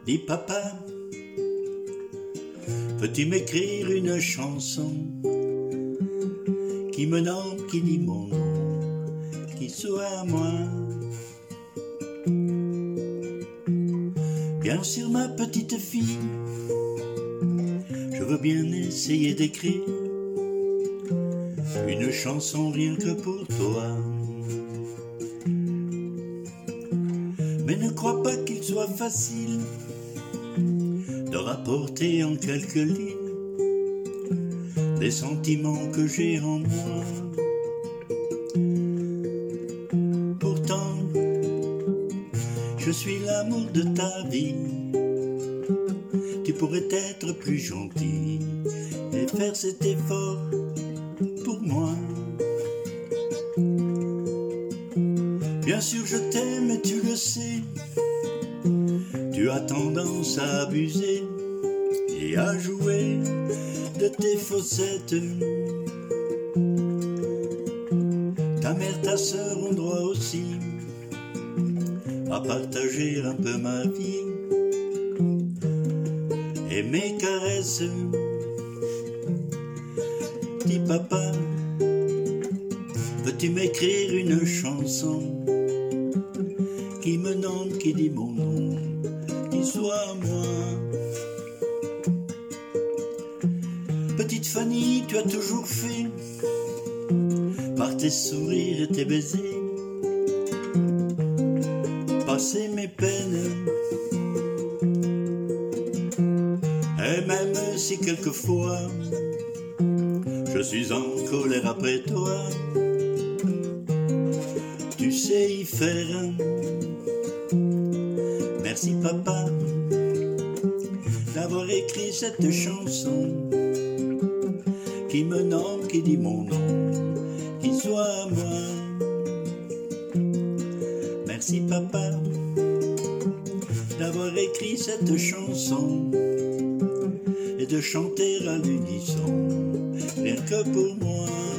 Dis papa, peux-tu m'écrire une chanson qui me nomme, qui dit mon nom, qui soit à moi? Bien sûr ma petite fille, je veux bien essayer d'écrire une chanson rien que pour toi. Mais ne crois pas qu'il soit facile de rapporter en quelques lignes les sentiments que j'ai en moi. Pourtant, je suis l'amour de ta vie. Tu pourrais être plus gentil et faire cet effort pour moi. Bien sûr je t'aime et tu le sais. Tu as tendance à abuser et à jouer de tes faussettes. Ta mère, ta sœur ont droit aussi à partager un peu ma vie et mes caresses. Dis papa, peux-tu m'écrire une chanson qui me nomme, qui dit mon nom, qui soit à moi? Petite Fanny, tu as toujours fait, par tes sourires et tes baisers, passer mes peines. Et même si quelquefois je suis en colère après toi, tu sais y faire. Merci papa d'avoir écrit cette chanson qui me nomme, qui dit mon nom, qui soit à moi. Merci papa d'avoir écrit cette chanson et de chanter à l'unisson, rien que pour moi.